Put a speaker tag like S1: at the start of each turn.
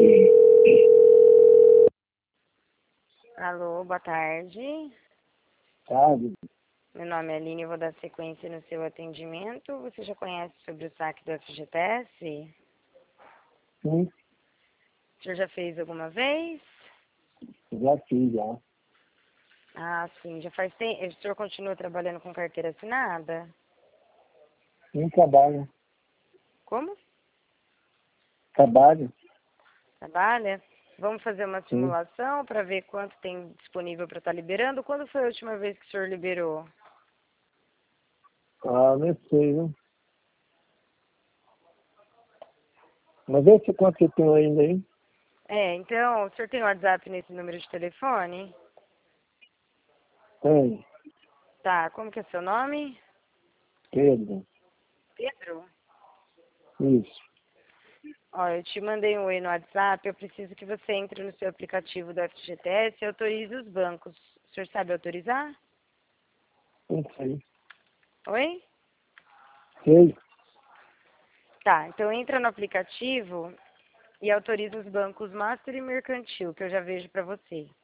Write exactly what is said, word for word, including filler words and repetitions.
S1: Alô, boa tarde.
S2: Sabe?
S1: Meu nome é Aline e vou dar sequência no seu atendimento. Você já conhece sobre o saque do F G T S?
S2: Sim,
S1: O senhor já fez alguma vez?
S2: já fiz, já.
S1: Ah, sim. Já faz tempo. O senhor continua trabalhando com carteira assinada?
S2: Não trabalho.
S1: Como?
S2: Trabalho?
S1: Trabalha? Vamos fazer uma
S2: Sim.
S1: simulação para ver quanto tem disponível para estar liberando. Quando foi a última vez que o senhor liberou?
S2: Ah, não sei, viu? Mas vê se quanto você tem ainda aí.
S1: É, então, o senhor tem WhatsApp nesse número de telefone?
S2: Tem.
S1: Tá, como que é seu nome?
S2: Pedro.
S1: Pedro?
S2: Isso.
S1: Ó, eu te mandei um oi no WhatsApp, eu preciso que você entre no seu aplicativo do F G T S e autorize os bancos. O senhor sabe autorizar?
S2: Não sei.
S1: Oi?
S2: Sei.
S1: Tá, então entra no aplicativo e autoriza os bancos Master e Mercantil, que eu já vejo pra você.